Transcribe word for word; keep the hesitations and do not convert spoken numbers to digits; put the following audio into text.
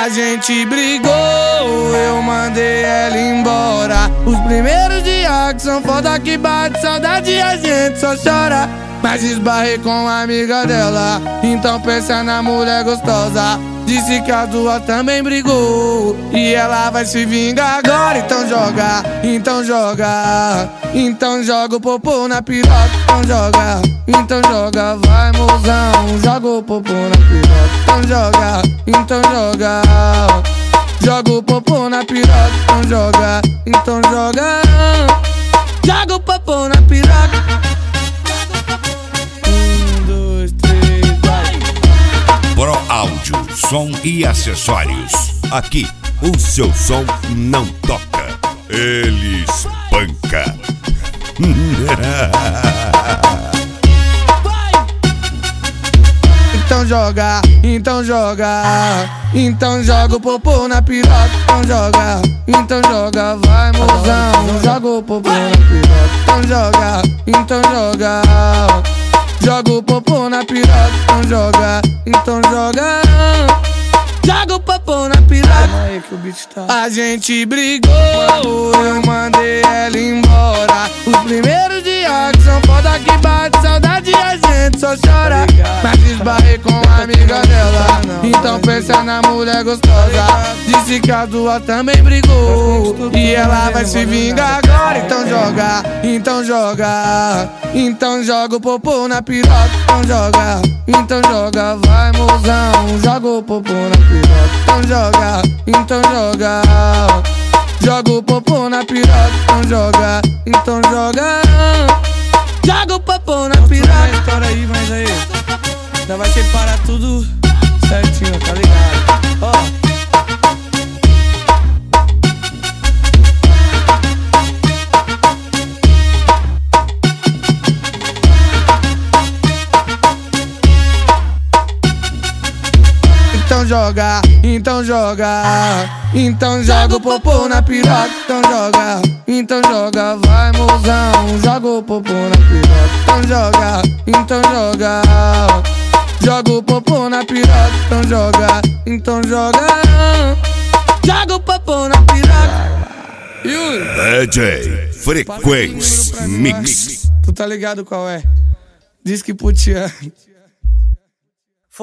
A gente brigou, eu mandei ela embora. Os primeiros dias que são foda que bate saudade, a gente só chora. Mas esbarrei com a amiga dela, então pensa na mulher gostosa. Disse que a duas também brigou e ela vai se vingar agora. Então joga, então joga, então joga o popô na piroca. Então joga, então joga, vai mozão, joga o popô na piroca. Então joga, então joga, joga o popô na piroca. Então joga, então joga, joga o popô na piroca. Pro Áudio, som e acessórios. Aqui, o seu som não toca, ele espanca. Então joga, então joga, então joga o popô na piroca. Então joga, então joga, vai mozão, joga o popô na piroca. Então joga, então joga, joga o popô na piroca. Então joga, então joga, joga o popô na piroca. A gente brigou, eu mandei ela embora. Os primeiros dias que são foda que bate saudade, a gente só chora. Mas esbarrei com a amiga dela, então pensa na mulher gostosa. Disse que a duas também brigou e ela vai se vingar agora. Então joga, então joga, então joga o popô na piroca. Então joga, então joga, vai mozão, joga o popô na piroca. Então joga, então joga, joga o popô na piroca. Então joga, então joga, joga o popô na piroca. História aí, mas aí já vai separar tudo certinho, tá ligado? Ó. Então joga, então joga, então joga o popô na piroca. Então joga, então joga, vai mozão, joga o popô na piroca. Então joga, então joga, joga o popô na piroca. Então joga, então joga, joga o popô na piroca. D J Frequência Mix. Tu tá ligado qual é? Diz que putiano.